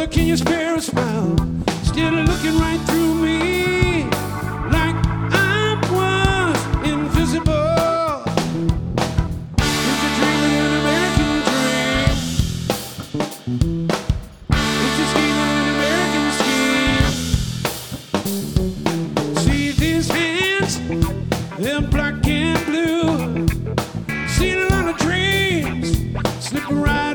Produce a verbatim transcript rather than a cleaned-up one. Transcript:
Brother, can you spare a smile? Still looking right through me like I was invisible. It's a dream of an American dream. It's a scheme of an American scheme. See these hands, they're black and blue. Seen a lot of dreams slip right